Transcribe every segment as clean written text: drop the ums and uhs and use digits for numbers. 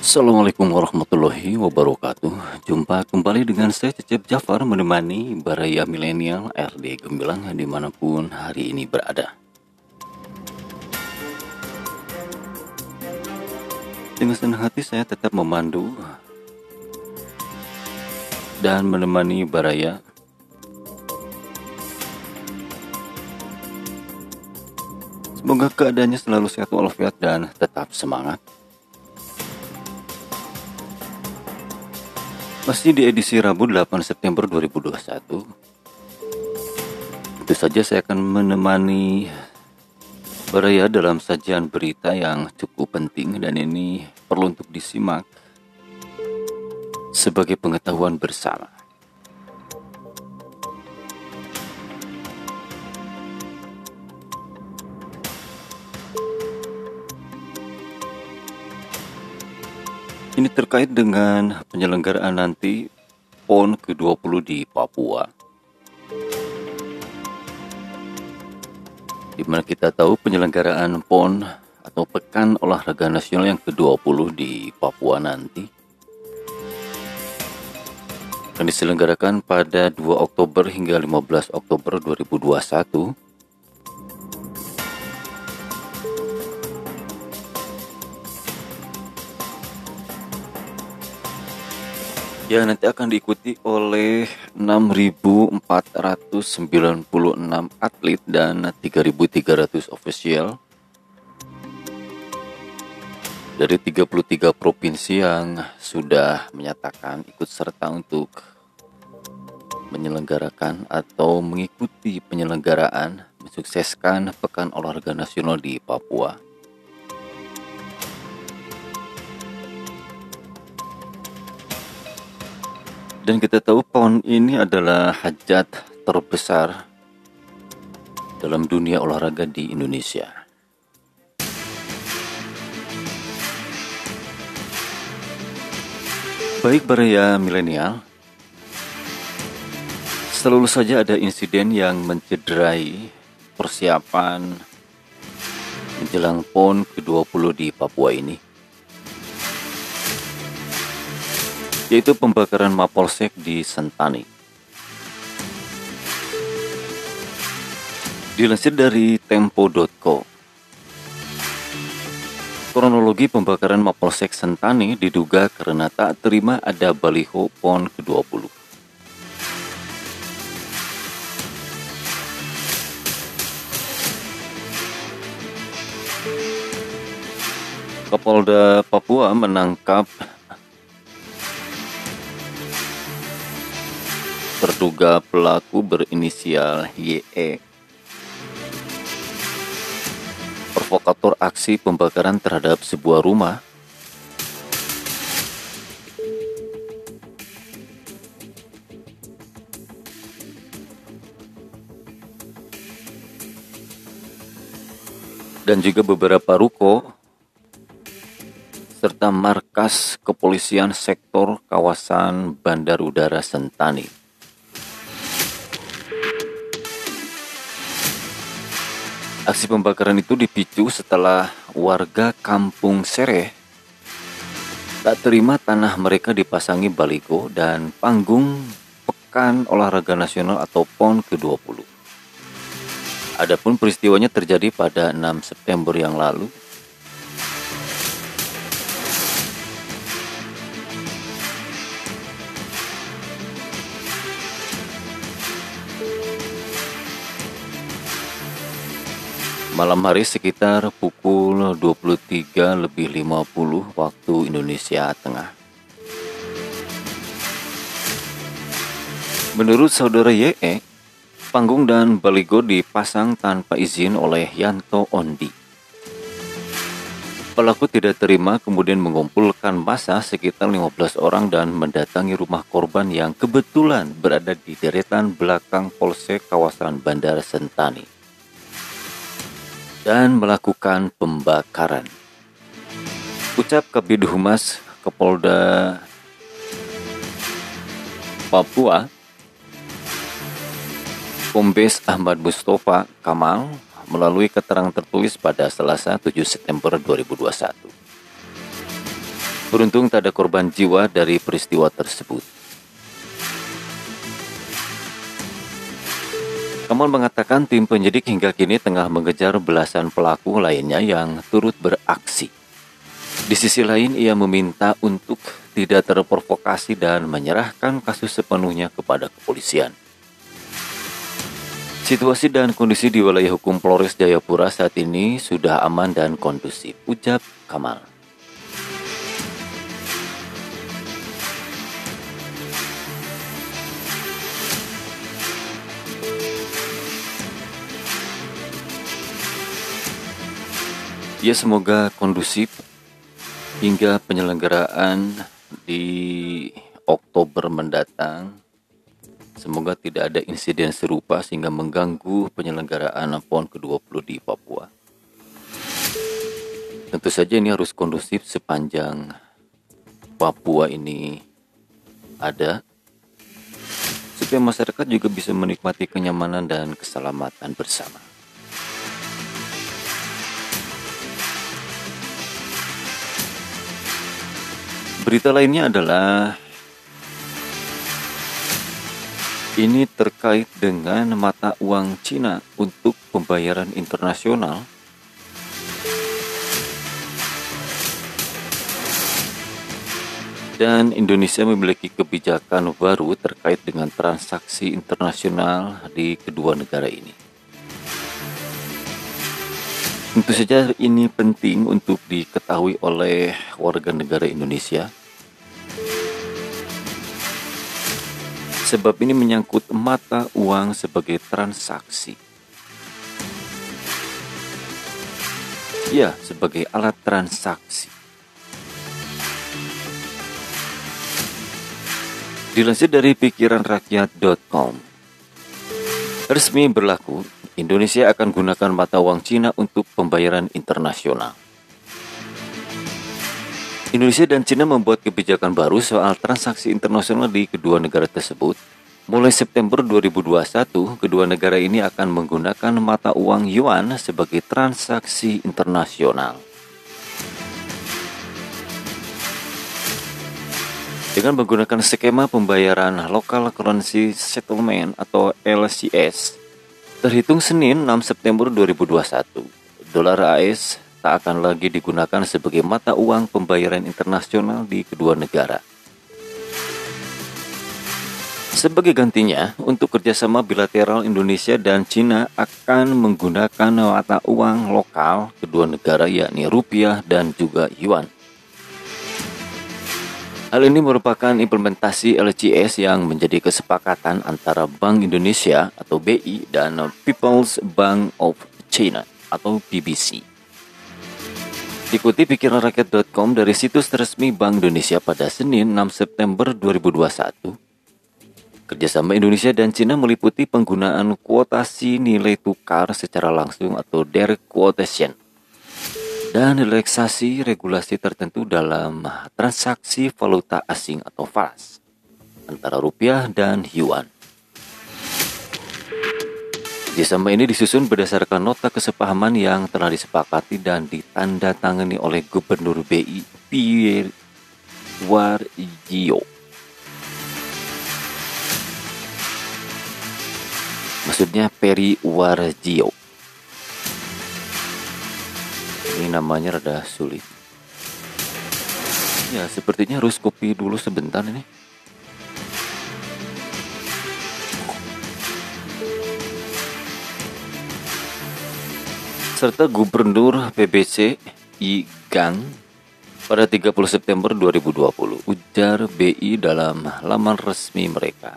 Assalamualaikum warahmatullahi wabarakatuh. Jumpa kembali dengan saya Cecep Jafar menemani Baraya Milenial RD Gemilang dimanapun hari ini berada. Dengan senang hati saya tetap memandu dan menemani Baraya semoga keadaannya selalu sehat walafiat dan tetap semangat. Masih di edisi Rabu 8 September 2021. Tentu saja saya akan menemani Baraya dalam sajian berita yang cukup penting dan ini perlu untuk disimak sebagai pengetahuan bersama. Ini terkait dengan penyelenggaraan nanti PON ke-20 di Papua. Di mana kita tahu penyelenggaraan PON atau Pekan Olahraga Nasional yang ke-20 di Papua nanti akan diselenggarakan pada 2 Oktober hingga 15 Oktober 2021. Ya, nanti akan diikuti oleh 6.496 atlet dan 3.300 ofisial dari 33 provinsi yang sudah menyatakan ikut serta untuk menyelenggarakan atau mengikuti penyelenggaraan mensukseskan Pekan Olahraga Nasional di Papua. Dan kita tahu PON ini adalah hajat terbesar dalam dunia olahraga di Indonesia. Baik Baraya Milenial, selalu saja ada insiden yang mencederai persiapan menjelang PON ke-20 di Papua ini, yaitu pembakaran Mapolsek di Sentani. Dilansir dari tempo.co, kronologi pembakaran Mapolsek Sentani diduga karena tak terima ada baliho PON ke-20. Kapolda Papua menangkap terduga pelaku berinisial YE, provokator aksi pembakaran terhadap sebuah rumah dan juga beberapa ruko serta markas kepolisian sektor kawasan Bandar Udara Sentani. Aksi pembakaran itu dipicu setelah warga Kampung Sereh tak terima tanah mereka dipasangi baliho dan panggung Pekan Olahraga Nasional atau PON ke-20. Adapun peristiwanya terjadi pada 6 September yang lalu. Malam hari sekitar pukul 23.50 waktu Indonesia Tengah. Menurut saudara YE, panggung dan baliho dipasang tanpa izin oleh Yanto Ondi. Pelaku tidak terima kemudian mengumpulkan massa sekitar 15 orang dan mendatangi rumah korban yang kebetulan berada di deretan belakang Polsek kawasan Bandar Sentani dan melakukan pembakaran. Ucap Kabid Humas Kapolda Papua, Kombes Ahmad Mustafa Kamal, melalui keterangan tertulis pada Selasa 7 September 2021. Beruntung tak ada korban jiwa dari peristiwa tersebut. Kamal mengatakan tim penyidik hingga kini tengah mengejar belasan pelaku lainnya yang turut beraksi. Di sisi lain, ia meminta untuk tidak terprovokasi dan menyerahkan kasus sepenuhnya kepada kepolisian. Situasi dan kondisi di wilayah hukum Polres Jayapura saat ini sudah aman dan kondusif, ujar Kamal. Ya, semoga kondusif hingga penyelenggaraan di Oktober mendatang. Semoga tidak ada insiden serupa sehingga mengganggu penyelenggaraan PON ke-20 di Papua. Tentu saja ini harus kondusif sepanjang Papua ini ada, supaya masyarakat juga bisa menikmati kenyamanan dan keselamatan bersama. Berita lainnya adalah ini terkait dengan mata uang Cina untuk pembayaran internasional. Dan Indonesia memiliki kebijakan baru terkait dengan transaksi internasional di kedua negara ini. Tentu saja ini penting untuk diketahui oleh warga negara Indonesia. Sebab ini menyangkut mata uang sebagai transaksi. Ya, sebagai alat transaksi. Dilansir dari pikiranrakyat.com, resmi berlaku, Indonesia akan gunakan mata uang Cina untuk pembayaran internasional. Indonesia dan Cina membuat kebijakan baru soal transaksi internasional di kedua negara tersebut. Mulai September 2021, kedua negara ini akan menggunakan mata uang yuan sebagai transaksi internasional. Dengan menggunakan skema pembayaran Local Currency Settlement atau LCS, terhitung Senin 6 September 2021, dolar AS tak akan lagi digunakan sebagai mata uang pembayaran internasional di kedua negara. Sebagai gantinya, untuk kerjasama bilateral Indonesia dan Cina akan menggunakan mata uang lokal kedua negara yakni rupiah dan juga yuan. Hal ini merupakan implementasi LCS yang menjadi kesepakatan antara Bank Indonesia atau BI dan People's Bank of China atau PBC. Ikuti pikiranrakyat.com dari situs resmi Bank Indonesia pada Senin 6 September 2021. Kerjasama Indonesia dan Cina meliputi penggunaan kuotasi nilai tukar secara langsung atau direct quotation dan relaksasi regulasi tertentu dalam transaksi valuta asing atau FAS antara rupiah dan yuan. Kerjasama ini disusun berdasarkan nota kesepahaman yang telah disepakati dan ditandatangani oleh Gubernur BI Pierre Warjio. Maksudnya Peri Warjio. Ini namanya rada sulit. Ya, sepertinya harus copy dulu sebentar ini. Serta Gubernur PBC I Gang pada 30 September 2020, ujar BI dalam laman resmi mereka.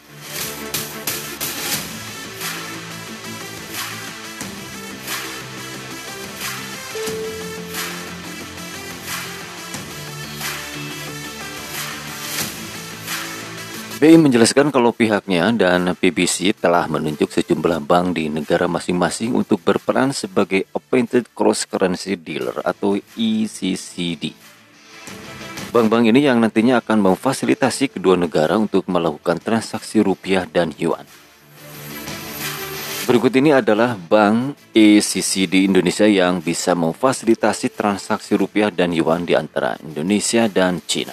BI menjelaskan kalau pihaknya dan PBC telah menunjuk sejumlah bank di negara masing-masing untuk berperan sebagai Appointed Cross Currency Dealer atau ECCD. Bank-bank ini yang nantinya akan memfasilitasi kedua negara untuk melakukan transaksi rupiah dan yuan. Berikut ini adalah Bank ECC di Indonesia yang bisa memfasilitasi transaksi rupiah dan yuan di antara Indonesia dan Cina,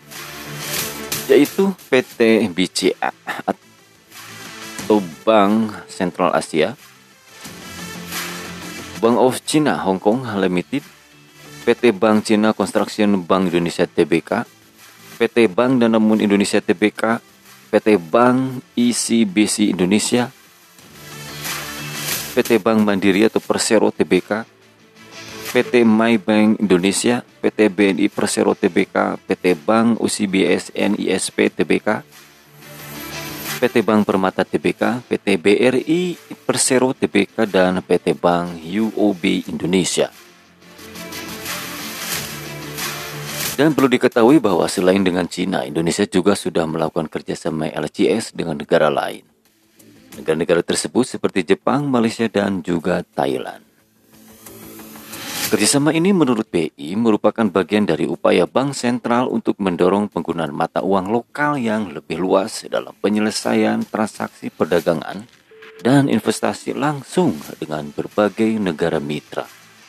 yaitu PT BCA atau Bank Sentral Asia, Bank of China Hong Kong Limited, PT Bank China Construction Bank Indonesia Tbk, PT Bank Danamon Indonesia Tbk, PT Bank ICBC Indonesia, PT Bank Mandiri atau Persero Tbk, PT Maybank Indonesia, PT BNI Persero Tbk, PT Bank UCBS NISP Tbk, PT Bank Permata Tbk, PT BRI Persero Tbk, dan PT Bank UOB Indonesia. Dan perlu diketahui bahwa selain dengan Cina, Indonesia juga sudah melakukan kerjasama LCS dengan negara lain. Negara-negara tersebut seperti Jepang, Malaysia, dan juga Thailand. Kerjasama ini menurut BI merupakan bagian dari upaya Bank Sentral untuk mendorong penggunaan mata uang lokal yang lebih luas dalam penyelesaian transaksi perdagangan dan investasi langsung dengan berbagai negara mitra.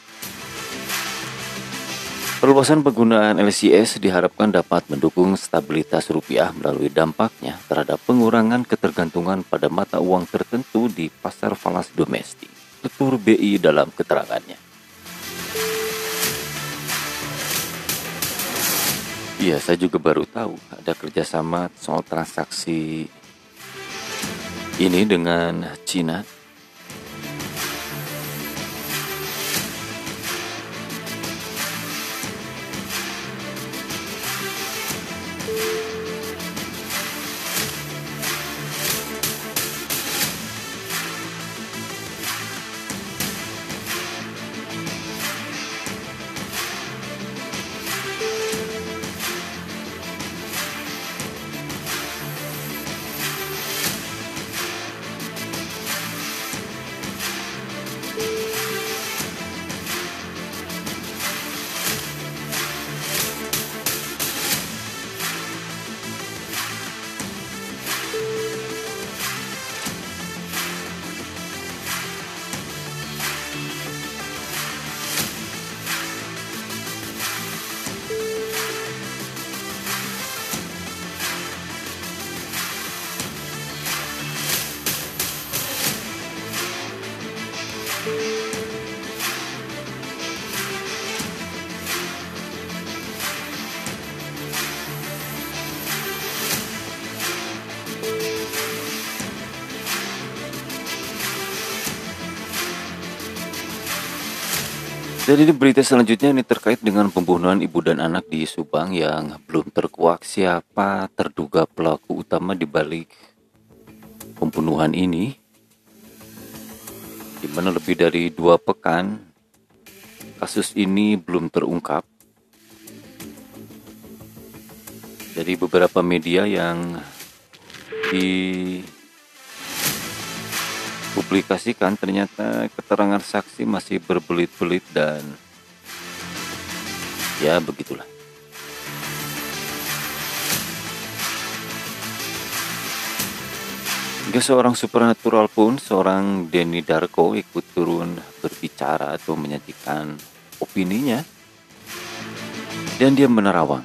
Perluasan penggunaan LCS diharapkan dapat mendukung stabilitas rupiah melalui dampaknya terhadap pengurangan ketergantungan pada mata uang tertentu di pasar falas domestik, tutur BI dalam keterangannya. Iya, saya juga baru tahu ada kerjasama soal transaksi ini dengan Cina. Dan ini berita selanjutnya ini terkait dengan pembunuhan ibu dan anak di Subang yang belum terkuak siapa terduga pelaku utama di balik pembunuhan ini, di mana lebih dari 2 pekan kasus ini belum terungkap. Dari beberapa media yang dipublikasikan, ternyata keterangan saksi masih berbelit-belit dan ya begitulah. Hingga seorang supernatural pun, seorang Denny Darko ikut turun berbicara atau menyajikan opininya, dan dia menerawang.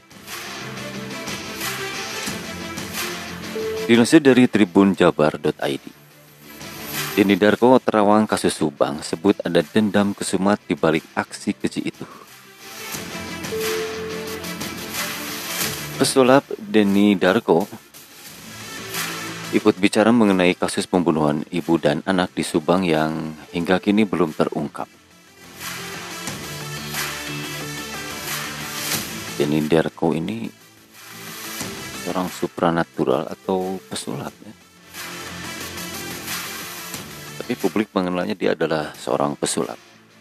Dilansir dari tribunjabar.id, Denny Darko terawang kasus Subang, sebut ada dendam kesumat di balik aksi keji itu. Pesulap Denny Darko ikut bicara mengenai kasus pembunuhan ibu dan anak di Subang yang hingga kini belum terungkap. Denny Darko ini seorang supranatural atau pesulap ya. Tapi publik mengenalnya dia adalah seorang pesulap.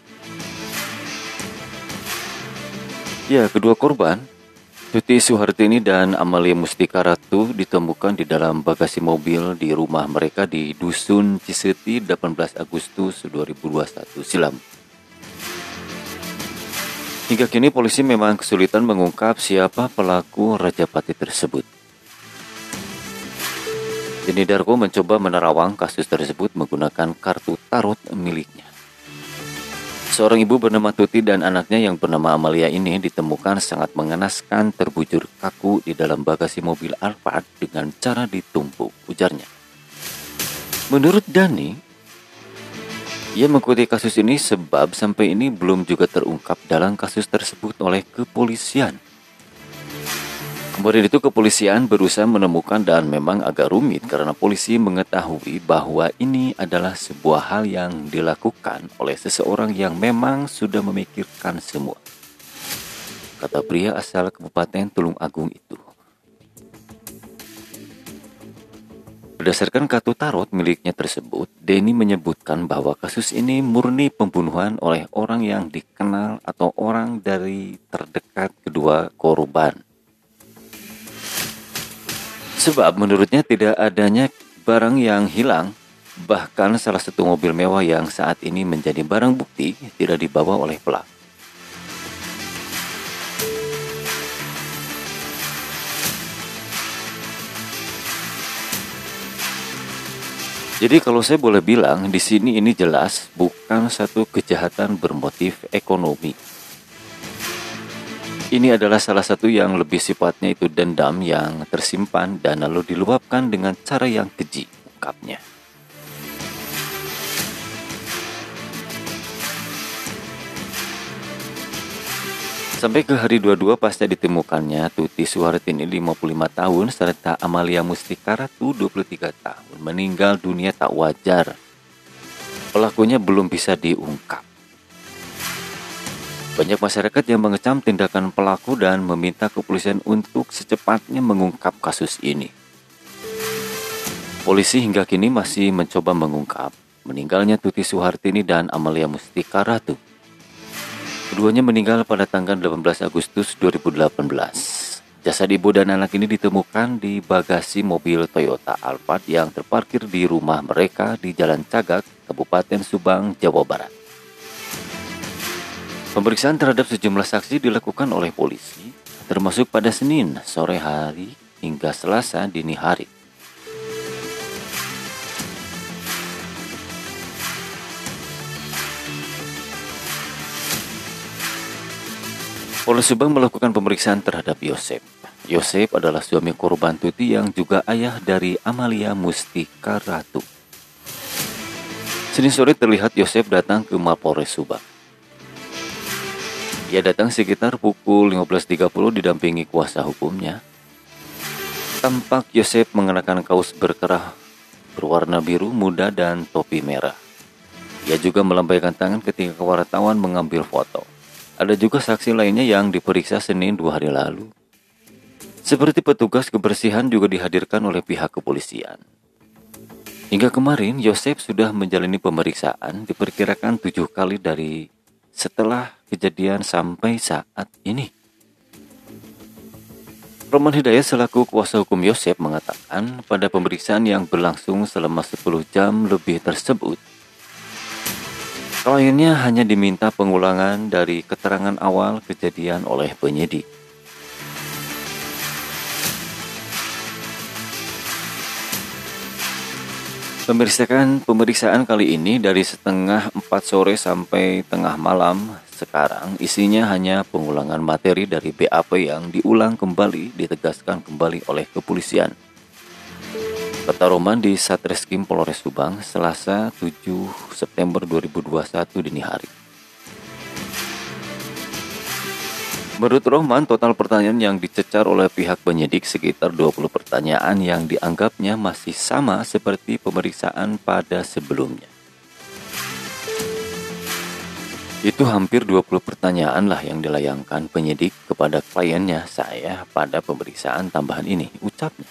Ya, kedua korban, Tuti Suhartini dan Amalia Mustika Ratu, ditemukan di dalam bagasi mobil di rumah mereka di Dusun Ciseti 18 Agustus 2021 silam. Hingga kini polisi memang kesulitan mengungkap siapa pelaku Rajapati tersebut. Denny Darko mencoba menerawang kasus tersebut menggunakan kartu tarot miliknya. Seorang ibu bernama Tuti dan anaknya yang bernama Amalia ini ditemukan sangat mengenaskan terbujur kaku di dalam bagasi mobil Alphard dengan cara ditumpuk, ujarnya. Menurut Dani, ia mengikuti kasus ini sebab sampai ini belum juga terungkap dalam kasus tersebut oleh kepolisian. Kemudian itu kepolisian berusaha menemukan dan memang agak rumit karena polisi mengetahui bahwa ini adalah sebuah hal yang dilakukan oleh seseorang yang memang sudah memikirkan semua, kata pria asal Kabupaten Tulung Agung itu. Berdasarkan kartu tarot miliknya tersebut, Denny menyebutkan bahwa kasus ini murni pembunuhan oleh orang yang dikenal atau orang dari terdekat kedua korban. Sebab menurutnya tidak adanya barang yang hilang, bahkan salah satu mobil mewah yang saat ini menjadi barang bukti tidak dibawa oleh pelaku. Jadi kalau saya boleh bilang, di sini ini jelas bukan satu kejahatan bermotif ekonomi. Ini adalah salah satu yang lebih sifatnya itu dendam yang tersimpan dan lalu diluapkan dengan cara yang keji, ungkapnya. Sampai ke hari 22 pasca ditemukannya Tuti Suhartini 55 tahun serta Amalia Mustika Ratu 23 tahun meninggal dunia tak wajar. Pelakunya belum bisa diungkap. Banyak masyarakat yang mengecam tindakan pelaku dan meminta kepolisian untuk secepatnya mengungkap kasus ini. Polisi hingga kini masih mencoba mengungkap meninggalnya Tuti Suhartini dan Amalia Mustika Ratu. Keduanya meninggal pada tanggal 18 Agustus 2018. Jasad ibu dan anak ini ditemukan di bagasi mobil Toyota Alphard yang terparkir di rumah mereka di Jalan Cagak, Kabupaten Subang, Jawa Barat. Pemeriksaan terhadap sejumlah saksi dilakukan oleh polisi, termasuk pada Senin sore hari hingga Selasa dini hari. Polres Subang melakukan pemeriksaan terhadap Yosep. Yosep adalah suami korban Tuti yang juga ayah dari Amalia Mustika Ratu. Senin sore terlihat Yosep datang ke Mapolres Subang. Ia datang sekitar pukul 15.30 didampingi kuasa hukumnya. Tampak Yosep mengenakan kaos berkerah berwarna biru muda dan topi merah. Ia juga melambaikan tangan ketika wartawan mengambil foto. Ada juga saksi lainnya yang diperiksa Senin 2 hari lalu. Seperti petugas kebersihan juga dihadirkan oleh pihak kepolisian. Hingga kemarin, Yosep sudah menjalani pemeriksaan diperkirakan 7 kali dari setelah kejadian sampai saat ini. Roman Hidayat selaku kuasa hukum Yosep mengatakan pada pemeriksaan yang berlangsung selama 10 jam lebih tersebut, kliennya hanya diminta pengulangan dari keterangan awal kejadian oleh penyidik. Pemeriksaan kali ini dari setengah 4 sore sampai tengah malam sekarang isinya hanya pengulangan materi dari BAP yang diulang kembali, ditegaskan kembali oleh kepolisian. Kata Roman di Satreskrim Polres Subang, Selasa 7 September 2021 dini hari. Menurut Roman, total pertanyaan yang dicecar oleh pihak penyidik sekitar 20 pertanyaan yang dianggapnya masih sama seperti pemeriksaan pada sebelumnya. Itu hampir 20 pertanyaan lah yang dilayangkan penyidik kepada kliennya saya pada pemeriksaan tambahan ini, ucapnya.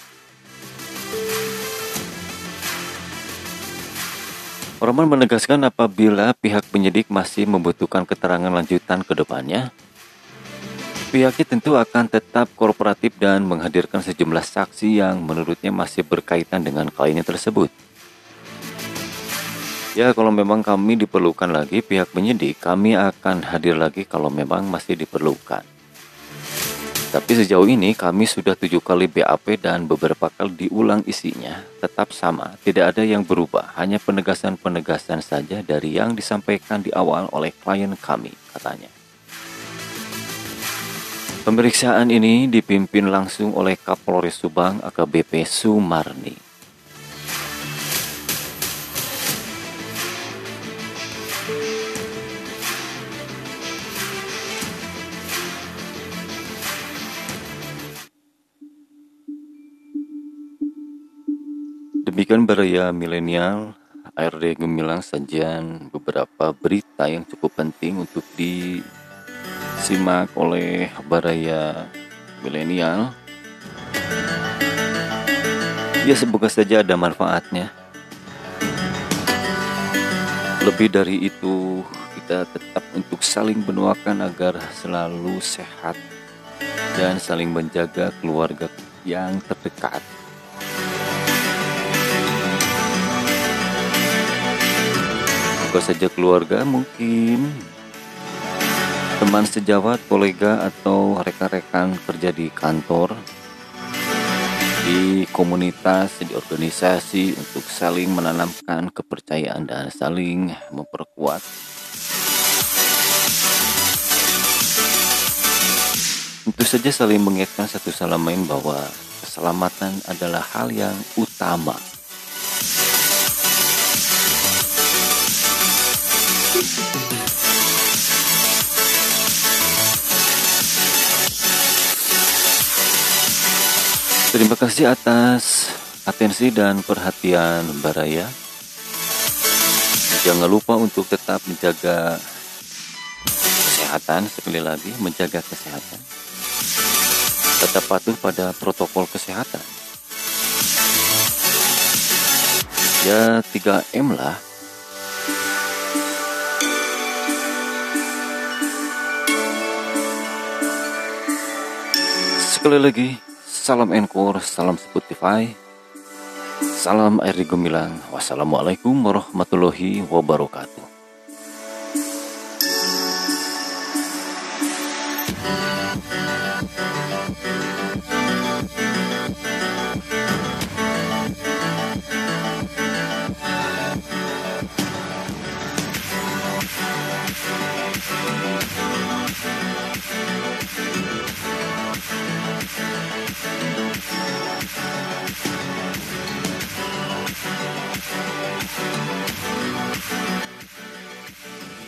Roman menegaskan apabila pihak penyidik masih membutuhkan keterangan lanjutan ke depannya, pihaknya tentu akan tetap kooperatif dan menghadirkan sejumlah saksi yang menurutnya masih berkaitan dengan kliennya tersebut. Ya, kalau memang kami diperlukan lagi pihak penyidik, kami akan hadir lagi kalau memang masih diperlukan. Tapi sejauh ini kami sudah 7 kali BAP dan beberapa kali diulang isinya, tetap sama, tidak ada yang berubah, hanya penegasan-penegasan saja dari yang disampaikan di awal oleh klien kami, katanya. Pemeriksaan ini dipimpin langsung oleh Kapolres Subang AKBP Sumarni. Demikian Baraya Milenial ARD Gemilang, sajian beberapa berita yang cukup penting untuk disimak oleh Baraya Milenial. Ya, semoga saja ada manfaatnya. Lebih dari itu, kita tetap untuk saling mendoakan agar selalu sehat dan saling menjaga keluarga yang terdekat. Bukan saja keluarga, mungkin teman sejawat, kolega, atau rekan-rekan kerja di kantor, di komunitas, di organisasi, untuk saling menanamkan kepercayaan dan saling memperkuat. Tentu saja saling mengingatkan satu sama lain bahwa keselamatan adalah hal yang utama. Terima kasih atas atensi dan perhatian Baraya. Jangan lupa untuk tetap menjaga kesehatan, sekali lagi menjaga kesehatan. Tetap patuh pada protokol kesehatan. Ya, 3M lah. Sekali lagi, salam Encore, salam Spotify, salam ARD Gemilang. Wassalamualaikum warahmatullahi wabarakatuh.